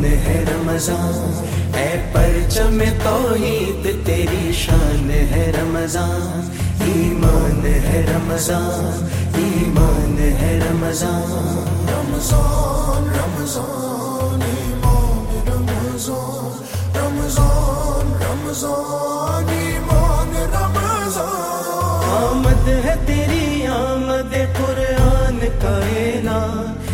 है रमजान, ऐ परचम तौहीद तेरी शान है रमजान। ईमान है रमजान, ईमान है रमजान। रमजान रमजान ईमान रमजान, रमजान रमजान ईमान रमजान। आमद है तेरी आमद कुरान का ऐलान,